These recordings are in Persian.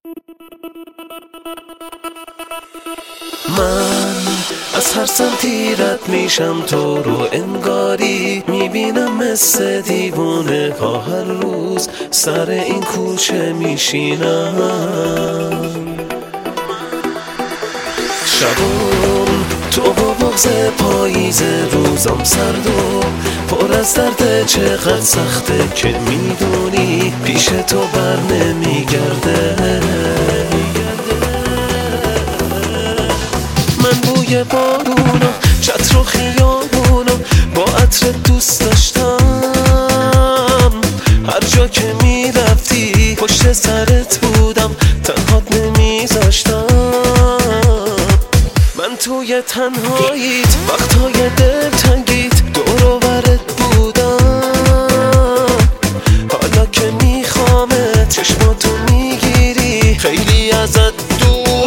من از هر سمتی رد میشم تو رو انگاری میبینم مثل دیوونه ها هر روز سر این کوچه میشینم. شبم تو با بغض پاییز روزم سرد و پر از درد چقدر سخته که میدونی پیش تو بر نمیگرده. من بوی بارونا چتر و خیابونا با عطر دوست داشتم. هر جا که میرفتی پشت سرت بودم تنهات نمیذاشتم. من توی تنهاییت وقتهای دلتنگیت دور و برت بودم. حالا که میخوامت چشماتو میگیری خیلی ازت دور.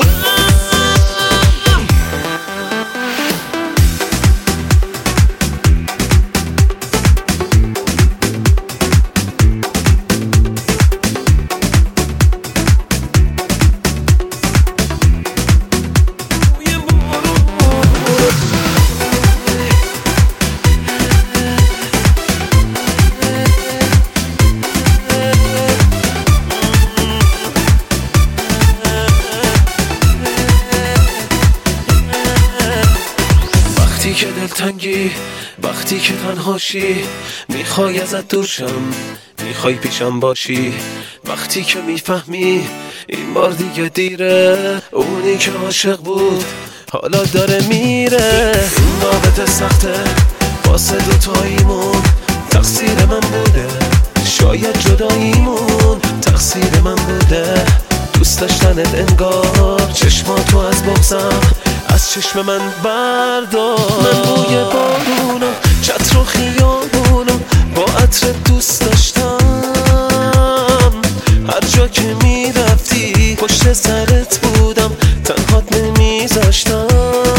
وقتی که دلتنگی، وقتی که تنهاشی، میخوای ازت دور شم، میخوای پیشم باشی. وقتی که میفهمی این بار دیگه دیره، اونی که عاشق بود حالا داره میره. این رابطه سخته واسه دوتاییمون، تقصیر من بوده. شاید جداییمون تقصیر من بوده. دوست داشتنت انگار چشماتو از بغضم از چشم من بردار. من بوی بارونا چتر و خیابونا با عطر دوست داشتم. هر جا که میرفتی پشت سرت بودم تنهات نمیذاشتم.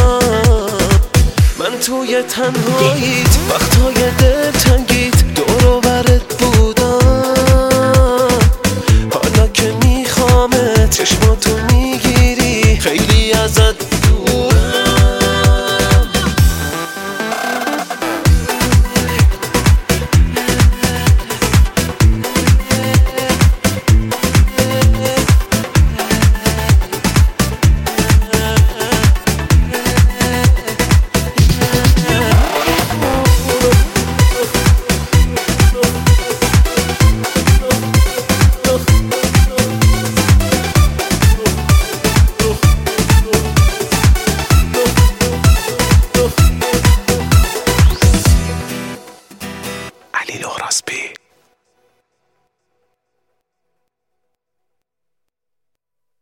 من توی تنهاییت وقتهای دلتنگیت دور و برت بودم. حالا که میخوامت چشماتو میگیری خیلی